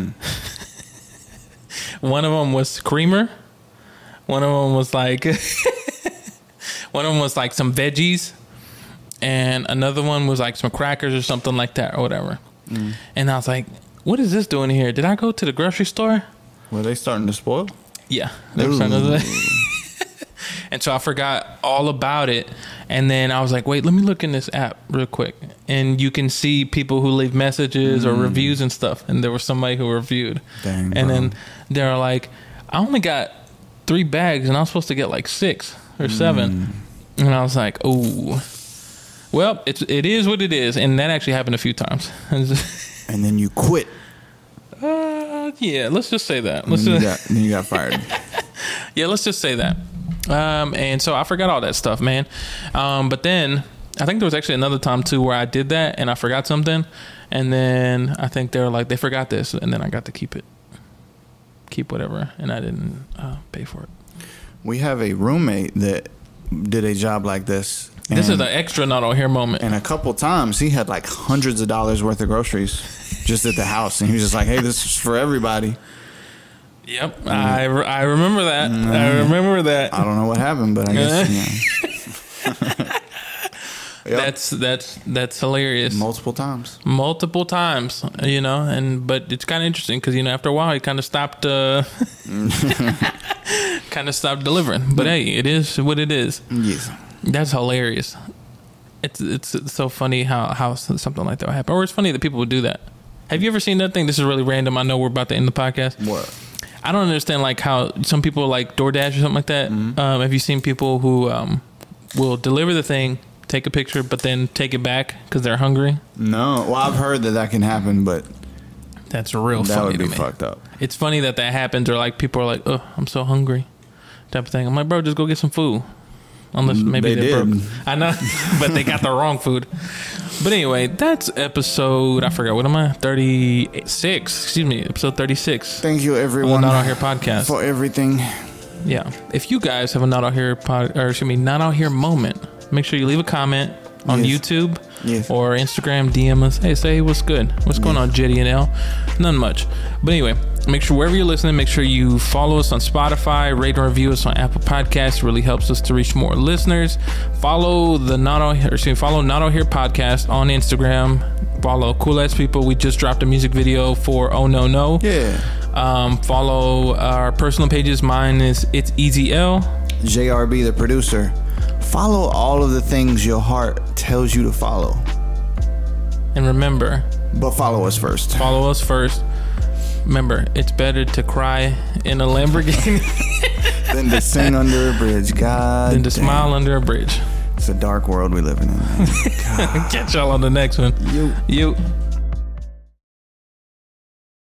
One of them was creamer. One of them was like... one of them was like some veggies, and another one was like some crackers or something like that or whatever. And I was like, what is this doing here? Did I go to the grocery store? Were they starting to spoil? Yeah. They were starting to And so I forgot all about it. And then I was like, wait, let me look in this app real quick. And you can see people who leave messages or reviews and stuff. And there was somebody who reviewed. Dang, and bro. then they're like, I only got 3 bags, and I was supposed to get like 6 or 7. And I was like, oh, well, it is what it is. And that actually happened a few times. And then you quit. Yeah, let's just say that. Then you got fired. Yeah, let's just say that. And so I forgot all that stuff, man. But then I think there was actually another time too where I did that and I forgot something. And then I think they were like, they forgot this. And then I got to keep whatever. And I didn't pay for it. We have a roommate that did a job like this. This is an extra not on here moment. And a couple times he had like hundreds of dollars worth of groceries just at the house. And he was just like, hey, this is for everybody. Yep. I remember that. I remember that. I don't know what happened, but I guess, Yep. That's hilarious. Multiple times, you know, but it's kind of interesting because, you know, after a while he kind of stopped delivering. But hey, it is what it is. Yes. That's hilarious. It's so funny how something like that would happen. Or it's funny that people would do that. Have you ever seen that thing? This is really random. I know we're about to end the podcast. What? I don't understand like how some people like DoorDash or something like that. Mm-hmm. Have you seen people who will deliver the thing, take a picture, but then take it back because they're hungry? No. Well, I've heard that can happen, but that's real funny. That would be to me. Fucked up. It's funny that happens, or like people are like, "Oh, I'm so hungry," type of thing. I'm like, bro, just go get some food. Unless maybe they're broke. I know, but they got the wrong food. But anyway, that's episode, I forgot, what am I? 36. Excuse me, episode 36. Thank you, everyone. Not Out Here podcast. For everything. Yeah. If you guys have a Not Out Here Not Out Here moment, make sure you leave a comment on YouTube or Instagram, DM us. Hey, say what's good. What's going on, Jetty and L? None much. But anyway, make sure wherever you're listening, make sure you follow us on Spotify, rate and review us on Apple Podcasts. It really helps us to reach more listeners. Follow Not Out Here podcast on Instagram. Follow Cool Ass People. We just dropped a music video for Oh No No. Yeah. Follow our personal pages. Mine is It's Easy L. JRB, the producer. Follow all of the things your heart tells you to follow. And remember. But follow us first. Follow us first. Remember, it's better to cry in a Lamborghini than to sing under a bridge. God than to smile under a bridge. It's a dark world we live in. Catch y'all on the next one. You.